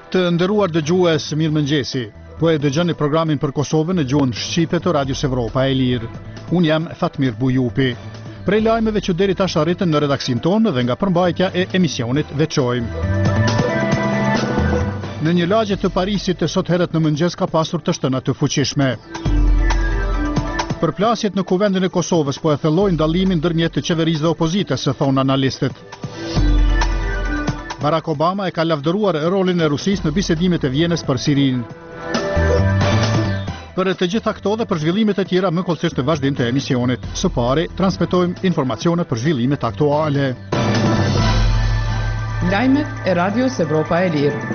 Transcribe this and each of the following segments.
Të nderuar dëgjues, mirëmëngjesi. Po e dëgjoni programin për Kosovën në gjuhën shqipe të Radios Evropa e Lirë. Unë jam Fatmir Bujupi. Prej lajmeve që deri tash arritën në redaksin tonë dhe nga përmbajtja e emisionit veçojmë. Në një lagje të Parisit sot herët në mëngjes ka pasur të shtëna të fuqishme. Përplasjet në kuvendin e Kosovës po e thellojnë dallimin ndërmjet të qeverisë dhe opozitës, thonë analistët. Barack Obama e ka lavdëruar rolin e Rusisë në bisedimet e Vienës për Sirinë. Për të gjitha këto dhe për zhvillimet e tjera më kollësisht në vazhdim të emisionit. Së pari, transmetojmë informacione për zhvillimet aktuale. Lajmet e Radios Evropa e Lirë.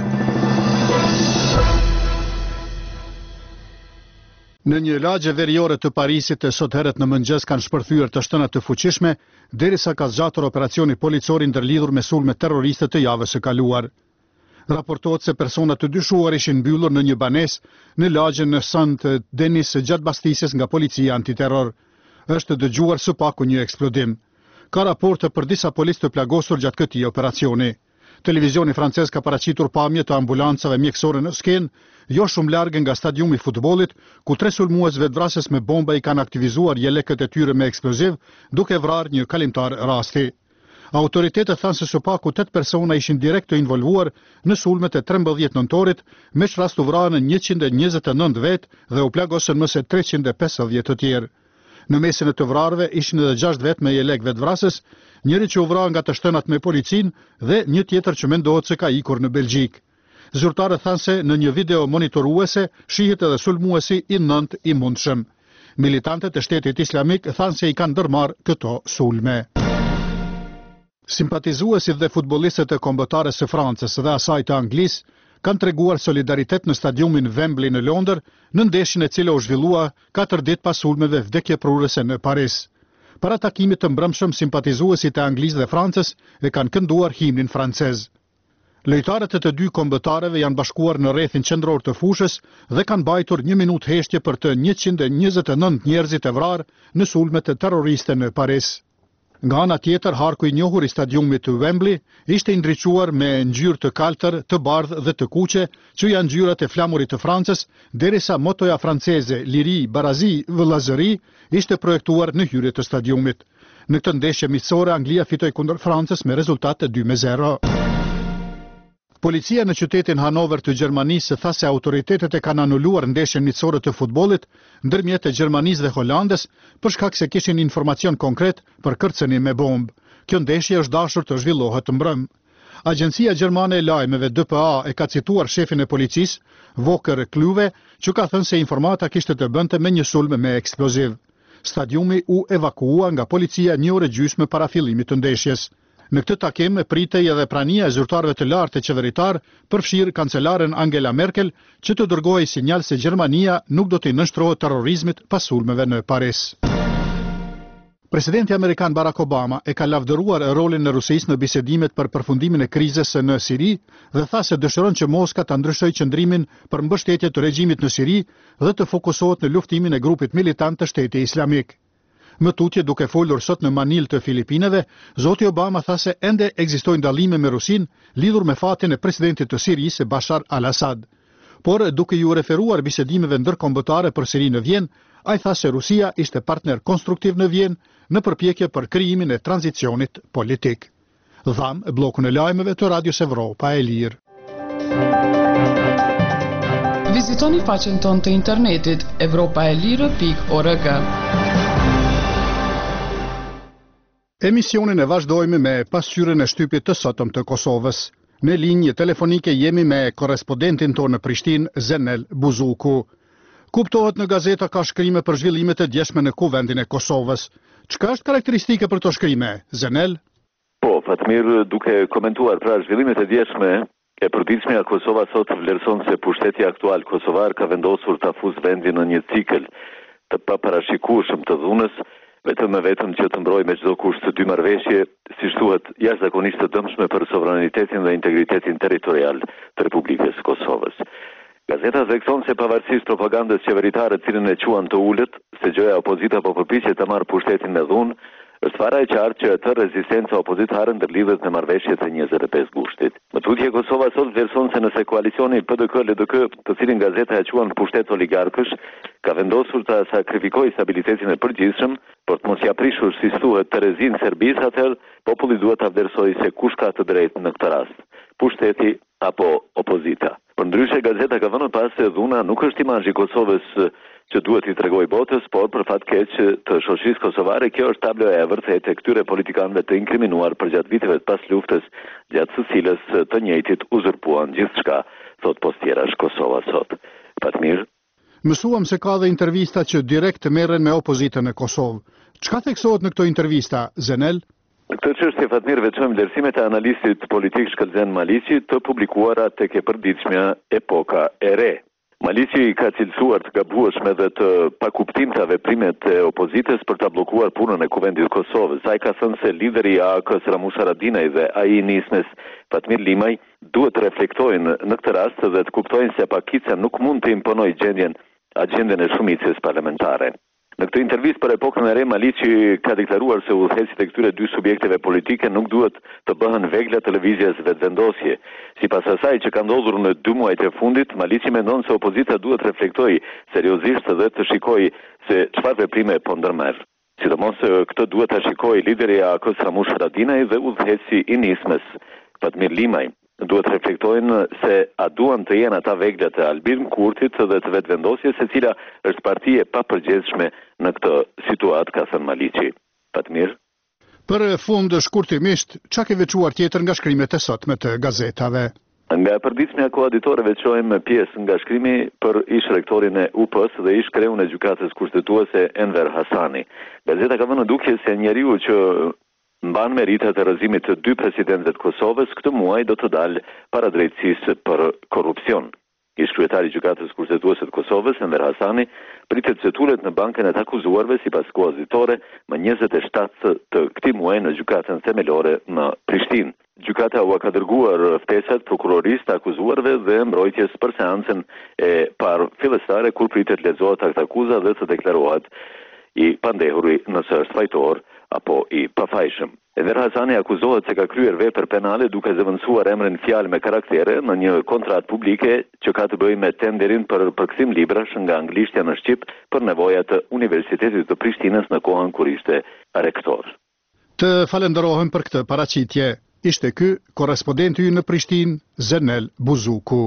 Në një lagje veriore të Parisit sot herët në mëngjes kanë shpërthyer të shtëna të fuqishme, derisa ka zgjatur operacioni policor i ndërlidhur me sulme terroriste të javës së kaluar. Raportohet se persona të dyshuar ishin mbyllur në një banesë në lagjen në Saint Denis gjatë mbastisjes nga policia antiterror. Është dëgjuar së paku një eksplodim. Ka raporte për disa policë të plagosur gjatë këtij operacioni. Televizioni francez ka paraqitur pamje të ambulancave mjekësore në skenë, jo shumë largë nga stadiumi i futbollit, ku 3 sulmues vetvrasës me bomba i kanë aktivizuar jelekët e tyre me eksploziv, duke vrarë një kalimtar rasti. Autoritetet thanë se së paku 8 persona ishin direkt të involvuar në sulmet e 13 nëntorit, me rast u vrarën 129 vetë dhe u plagosën më se 350 të tjerë. Në mesin e të vrarëve ishin edhe 6 vetë me jelek vetvrasës, njëri që u vra nga të shtënat me policinë dhe një tjetër që mendohet se ka ikur në Belgjik. Zyrtarët thanë se në një video monitoruese shihet edhe sulmuesi i 9 i mundshëm. Militantët e Shtetit Islamik thanë se i kanë ndërmarrë këto sulme. Simpatizuesit dhe futbollistët e kombëtares së Francës dhe asaj të Anglisë kanë treguar solidaritet në stadiumin Wembley në Londër në ndeshjen e cila u zhvillua 4 ditë pas sulmeve vdekjeprurëse në Paris. Para takimit të mbrëmshëm, simpatizuesit e Anglisë dhe Francës e kanë kënduar himnin francez. Lojtarët e të dy kombëtareve janë bashkuar në rrethin qendror të fushës dhe kanë mbajtur 1 minutë heshtje për të 129 njerëzit e vrarë në sulmet e terroriste në Paris. Nga ana tjetër, harku i njohur i stadiumit të Wembley ishte ndriçuar me ngjyrë të kaltër, të bardhë dhe të kuqe, që janë ngjyrat e flamurit të Francës, derisa motoja franceze Liri, Barazi, Vëllazëri ishte projektuar në hyrje të stadiumit. Në këtë ndeshje miqësore, Anglia fitoi kundër Francës me rezultat 2-0. Policia në qytetin Hanover të Gjermanisë tha se autoritetet e kanë anuluar ndeshjen miqësore të futbollit ndërmjet e Gjermanisë dhe Holandës për shkak se kishin informacion konkret për kërcënim me bombë. Kjo ndeshje është dashur të zhvillohet mbrëm. Agjencia Gjermane e Lajmeve DPA e ka cituar shefin e policisë, Volker Kluwe, që ka thënë se informata kishte të bënte me një sulm me eksploziv. Stadiumi u evakua nga policia 1 orë gjysmë para fillimit të ndeshjes. Në këtë takim pritej edhe prania e zyrtarëve të lartë qeveritar, përfshirë kancelaren Angela Merkel, që të dërgojë sinjal se Gjermania nuk do të nënshtrohet terrorizmit pas sulmeve në Paris. Presidenti amerikan Barack Obama e ka lavdëruar rolin e Rusisë në bisedimet për përfundimin e krizës në Siri dhe tha se dëshiron që Moska ta ndryshojë qëndrimin për mbështetje të regjimit në Siri dhe të fokusohet në luftimin e grupit militant të Shtetit Islamik. Më tutje, duke folur sot në Manilë të Filipinave, zoti Obama tha se ende ekzistojnë dallime me Rusinë lidhur me fatin e presidentit të Sirisë Bashar al-Assad. Por duke ju referuar bisedimeve ndërkombëtare për Sirinë në Vjenë, ai tha se Rusia ishte partner konstruktiv në Vjenë në përpjekje për krijimin e tranzicionit politik. Dham bllokun e lajmeve të Radios Evropa e Lirë. Vizitoni faqen tonë të internetit evropaelire.org. Emisionin e vazhdojmë me pasqyrën e shtypit të sotëm të Kosovës. Në linjë telefonike jemi me korrespondentin tonë në Prishtinë, Zenel Buzuku. Kuptohet në gazeta ka shkrime për zhvillimet e djeshme në kuvendin e Kosovës. Çka është karakteristike për to shkrime, Zenel? Po, Fatmir, duke komentuar pra zhvillimet e djeshme, e përditshmja Kosova sot vlerëson se pushteti aktual kosovar ka vendosur ta fuzë vendin në një cikël të paparashikueshëm të dhunës, vetëm që të mbrojë me çdo kusht të dy marrëveshje, siç thuhet, jashtëzakonisht të dëmshme për sovranitetin dhe integritetin territorial të Republikës së Kosovës. Gazeta thekson se pavarësisht propagandës qeveritare, cilën e quan të ulët, se gjëja opozita po përpiqet të marrë pushtetin me dhunë, Është fara e qartë që atë rezistenca opozitare ndërlidhet me marrëveshjet e 25 gushtit. Më tutje Kosova sot vlerëson se nëse koalicioni PDK-LDK, të cilin gazeta e quan pushtet oligarkësh, ka vendosur të sakrifikojë stabilitetin e përgjithshëm për të mos ia prishur si thuhet Terezin Serbis, atëherë populli duhet ta vlerësojë se kush ka të drejtë në këtë rast, pushteti apo opozita. Përndryshe gazeta ka vënë pas se dhuna nuk është imazhi i Kosovës që duhet i tregoj botës, por për fat keq të shoqërisë kosovare, kjo është tabloja e vërtetë e këtyre politikanëve të inkriminuar përgjatë viteve të pas luftës, gjatë së cilës të njëjtit uzurpuan gjithçka, thot postierash Kosova sot. Fatmir. Mësuam se ka dhe intervista që direkt merren me opozitën e Kosovë. Çka theksohet në këto intervista, Zenel? Në këtë çështje Fatmir veçojmë vlerësimet e analistit politik Shkëlzen Maliqi të publikuara tek e përditshmja Epoka e Re. Maliqi ka cilësuar të gabueshme dhe të pakuptimta veprimet e opozitës për ta bllokuar punën e Kuvendit të Kosovës. Ai ka thënë se lideri i AK-s Ramush Haradinaj dhe ai i nismes Fatmir Limaj duhet të reflektojnë në këtë rast dhe të kuptojnë se pakica nuk mund të imponojë agjendën e shumicës parlamentare. Në këtë intervistë për Epokën e Re, Maliqi ka deklaruar se udhëheqësit e këtyre dy subjekteve politike nuk duhet të bëhen vegla televizjes vetëvendosje. Sipas asaj që ka ndodhur në 2 muajt e fundit, Maliqi mendon se opozita duhet reflektojë seriozisht dhe të shikojë se çfarë veprime po ndërmerr. Sidomos këtë duhet ta shikojë lideri i AK-s Ramush Haradinaj dhe udhëheqësi i nismes Fatmir Limaj. Duhet reflektojnë se a duan të jenë ata vegla të Albin Kurtit dhe të vetëvendosjes, e cila është parti e papërgjegjshme në këtë situatë, ka thënë Maliqi. Fatmir. Për fund shkurtimisht, çka ke veçuar tjetër nga shkrimet e sotme të gazetave? Nga përditshmja koaditore veçojmë pjesë nga shkrimi për ish rektorin e UP-s dhe ish kreun e gjykatës kushtetuese Enver Hasani. Gazeta ka vënë dukje se njeriu që mban meritat e rrëzimit të 2 presidentëve të Kosovës këtë muaj do të dalë para drejtësisë për korrupsion. Ish kryetari i gjykatës kushtetuese të Kosovës, Enver Hasani, pritet se tulet në bankën e të akuzuarve sipas koaditore më 27 të këtij muaji në gjykatën themelore në Prishtinë. Gjykata u ka dërguar ftesat prokurorisë të akuzuarve dhe mbrojtjes për seancën e parë fillestare kur pritet lexohet aktakuza dhe të deklarohet i pandehuri nëse është fajtor apo i pafajshëm. Enver Hasani akuzohet se ka kryer vepër penale duke zëvendësuar emrin fjalë me karaktere në një kontratë publike që ka të bëjë me tenderin për përkthim librash nga anglishtja në shqip për nevojat të Universitetit të Prishtinës në kohën kur ishte rektor. Të falenderohem për këtë paraqitje. Ishte ky korrespondenti ynë në Prishtinë, Zenel Buzuku.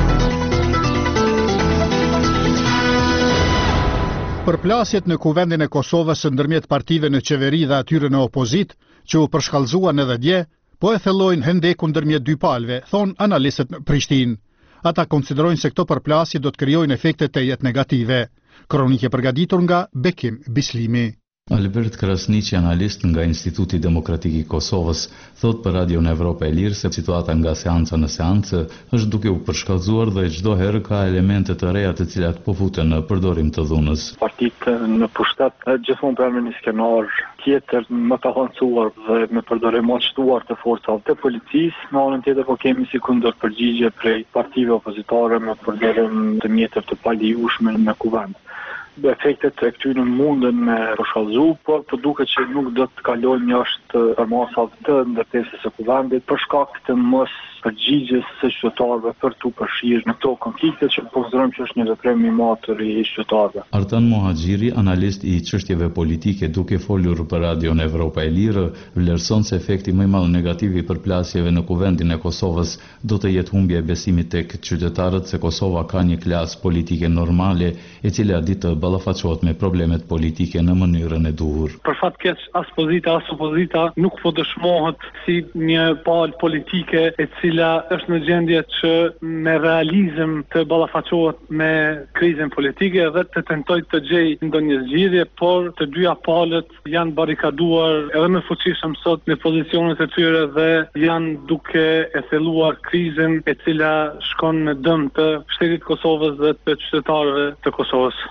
Përplasjet në kuvendin e Kosovës ndërmjet partive në qeveri dhe atyre në opozit, që u përshkallëzuan edhe dje, po e thellojnë hendekun ndërmjet dy palëve, thon analistët në Prishtinë. Ata konsiderojnë se këto përplasje do të krijojnë efekte të jetë negative. Kronikë e përgatitur nga Bekim Bislimi. Albert Krasniqi, analist nga Instituti Demokratik i Kosovës, thot për Radion Evropa e Lirë se situata nga seanca në seancë është duke u përshkallëzuar dhe çdo herë ka elemente të reja të cilat po futen në përdorim të dhunës. Partitë në pushtet gjithmonë përme një skenar tjetër më të avancuar dhe me përdorim më shtuar të forcave të policisë, në anën tjetër po kemi si kundër përgjigje prej partive opozitare me përdorim të mjeteve të paligjshme në kuvend. Efektet e këtyre mundën me përshkallëzu, por po duket që nuk do të kalojmë jashtë masave të ndërtesës së kuvendit për shkak të mos përgjigjes së qytetarëve për tu përfshirë në këto konflikte që konsiderojmë që është një veprim i matër i qytetarëve. Artan Mohaxhiri, analist i çështjeve politike, duke folur për Radion Evropa e Lirë, vlerëson se efekti më i madh negativ i përplasjeve në kuvendin e Kosovës do të jetë humbja e besimit tek qytetarët se Kosova ka një klasë politike normale e cila ditë të ballafaqohet me problemet politike në mënyrën e duhur. Për fat keq, as pozita as opozita nuk po dëshmohet si një palë politike e cila është në gjendje që me realizëm të ballafaqohet me krizën politike dhe të tentojë të gjejë ndonjë zgjidhje, por të dyja palët janë barrikaduar edhe më fuqishëm sot në pozicionet e tyre dhe janë duke e thelluar krizën e cila shkon në dëm të shtetit të Kosovës dhe të qytetarëve të Kosovës.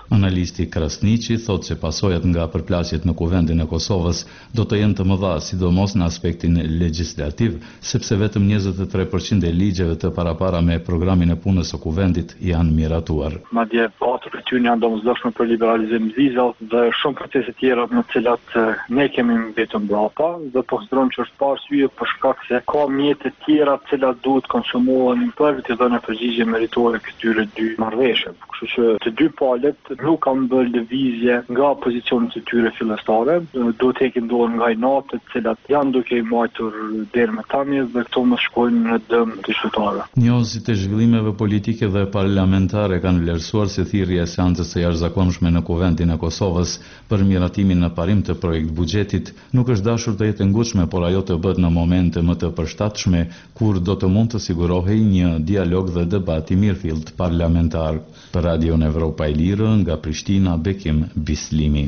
Evharisti Krasniqi thotë se pasojat nga përplasjet në kuvendin e Kosovës do të jenë të mëdha, sidomos në aspektin legjislativ, sepse vetëm 23% e ligjeve të parapara me programin e punës së kuvendit janë miratuar. Madje patër e tyre janë domosdoshme për liberalizim vizave dhe shumë procese tjera në të cilat ne kemi mbetur mbrapa dhe po konsiderojmë që është pa arsye për shkak se ka mjete tjera të cilat duhet konsumohen për të dhënë përgjigje meritore këtyre dy marrëveshjeve. Kështu që të dy palët nuk kanë bërë lëvizje nga pozicionet e tyre fillestare, duhet heqin dorë nga natë të cilat janë duke i mbajtur deri më tani dhe këto mos shkojnë në dëm të qytetarëve. Njohësit e zhvillimeve politike dhe parlamentare kanë vlerësuar se thirrja e seancës së jashtëzakonshme në kuvendin e Kosovës për miratimin në parim të projekt buxhetit nuk është dashur të jetë ngutshme, por ajo të bëhet në momente më të përshtatshme kur do të mund të sigurohej një dialog dhe debat i mirëfillt parlamentar. Për Radion Evropa e Lirë nga Prishtina, Bekim Bislimi.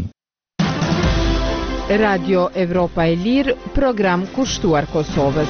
Radio Evropa e Lirë, program kushtuar Kosovës.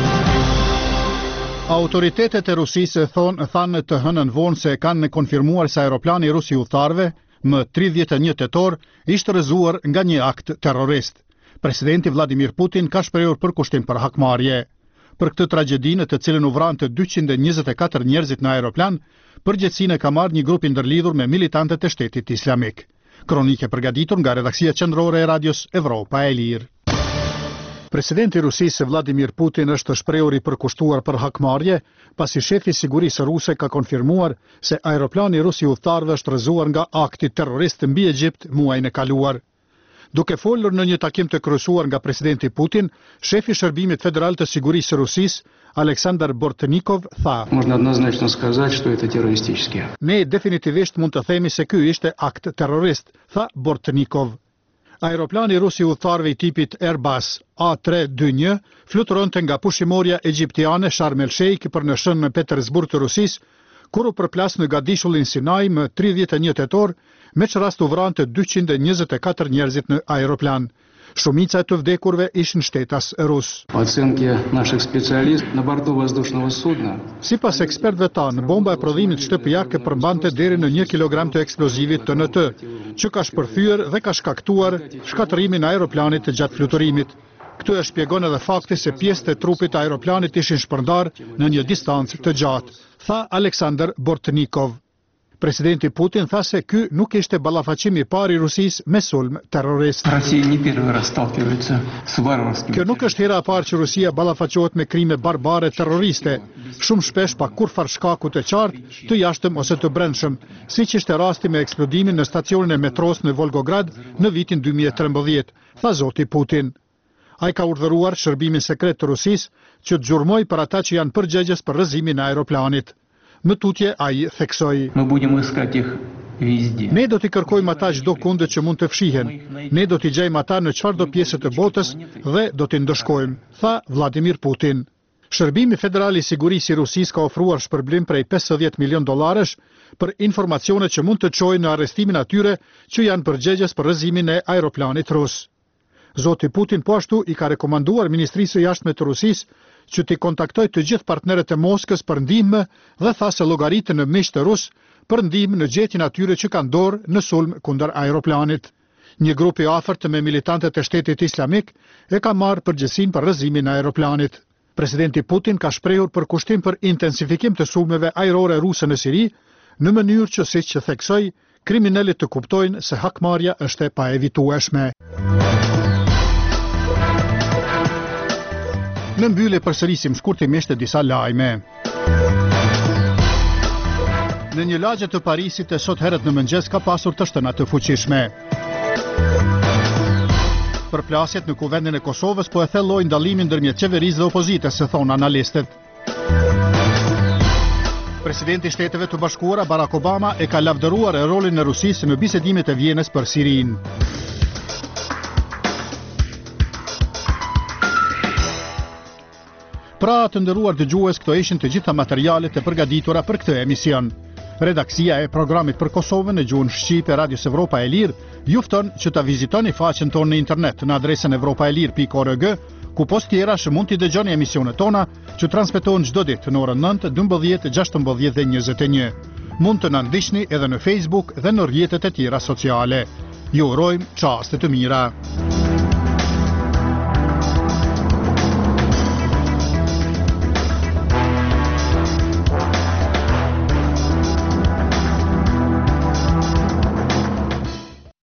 Autoritetet e Rusisë thanë të hënën vonë se kanë konfirmuar se aeroplani rus i udhëtarëve më 31 tetor ishte rrëzuar nga një akt terrorist. Presidenti Vladimir Putin ka shprehur përkushtim për hakmarrje. Për këtë tragjedinë të cilën u vran të 224 njerëzit në aeroplan, përgjegjësinë ka marrë një grup i ndërlidhur me militantët e Shtetit Islamik. Kronike përgatitur nga redaksia qendrore e Radios Evropa e Lirë. Presidenti i Rusisë Vladimir Putin është shprehur i përkushtuar për hakmarrje, pasi shefi i sigurisë ruse ka konfirmuar se aeroplani rus i udhëtarëve është rrëzuar nga akti terrorist mbi Egjipt muajin e kaluar. Duke folur në një takim të kryesuar nga presidenti Putin, shefi i Shërbimit Federal të Sigurisë së Rusisë, Aleksandar Bortnikov, tha: Можно однозначно сказать, что это террористический акт. Ne definitivisht mund të themi se ky ishte akt terrorist, tha Bortnikov. Aeroplani rus i udhëtarëve i tipit Airbus A321 fluturonte nga pushimorja egjiptiane Sharm el Sheikh për në shën në Petersburg të Rusisë, kur u përplas në Gadishullin Sinai më 31 tetor, me që rast u vrante 224 njerëzit në aeroplan. Shumica e të vdekurve ishin shtetas rus. Sipas ekspertëve tanë, bomba e prodhimit shtëpiak përmbante deri në 1 kilogram të eksplozivit TNT, që ka shpërthyer dhe ka shkaktuar shkatërimin e aeroplanit të gjatë fluturimit. Këtë e shpjegon edhe fakti se pjesët e trupit të aeroplanit ishin shpërndar në një distancë të gjatë, tha Aleksandar Bortnikov. Presidenti Putin tha se ky nuk ishte ballafaqimi i parë i Rusisë me sulm terrorist. Kjo nuk është hera e parë që Rusia ballafaqohet me krime barbare terroriste, shumë shpesh pa kurfar shkaku të qartë, të jashtëm ose të brendshëm, siç ishte rasti me eksplodimin në stacionin e metros në Volgograd në vitin 2013, tha zoti Putin. Ai ka urdhëruar shërbimin sekret të Rusisë që të gjurmojë për ata që janë përgjegjës për rrëzimin e aeroplanit. Në tutje ai theksoi: Ne do t'i kërkojmë ata çdo kundë që mund të fshihen. Ne do t'i gjejmë ata në çfarëdo pjesë të botës dhe do t'i ndëshkojmë, tha Vladimir Putin. Shërbimi Federal i Sigurisë i Rusisë ka ofruar shpërblim prej $50 milion për informacione që mund të çojnë në arrestimin atyre që janë përgjegjës për rrëzimin e aeroplanit rus. Zoti Putin po ashtu i ka rekomanduar Ministrisë së Jashtme të Rusisë që t'i kontaktoj të gjithë partnerët e Moskës për ndihmë dhe tha se llogaritën në miq të rus për ndihmë në gjetjen atyre që kanë dorë në sulm kundër aeroplanit. Një grup i afërt me militantët e Shtetit Islamik e ka marrë përgjegjësinë për rrëzimin e aeroplanit. Presidenti Putin ka shprehur përkushtim për intensifikim të sulmeve ajrore ruse në Siri, në mënyrë që siç që theksoi, kriminalët të kuptojnë se hakmarrja është e paevitueshme. Në mbyllje përsërisim shkurtimisht disa lajme. Në një lagje të Parisit e sot herët në mëngjes ka pasur të shtëna të fuqishme. Përplasjet në kuvendin e Kosovës po e thellojnë dallimin ndërmjet qeverisë dhe opozitës, se thonë analistët. Presidenti i Shteteve të Bashkuara Barack Obama e ka lavdëruar rolin e Rusisë në bisedimet e Vjenës për Sirinë. Pra të nderuar dëgjues, këto ishin të gjitha materialet e përgatitura për këtë emision. Redaksia e programit për Kosovën në gjuhën shqipe Radios Evropa e Lirë ju fton që ta vizitoni faqen tonë në internet në adresën evropaelir.org, ku post tjera mund t'i dëgjoni emisionet tona që transmetohen çdo ditë në orën 9, 12, 16 dhe 21. mund të na ndiqni edhe në Facebook dhe në rrjetet e tjera sociale. Ju urojmë çaste të mira.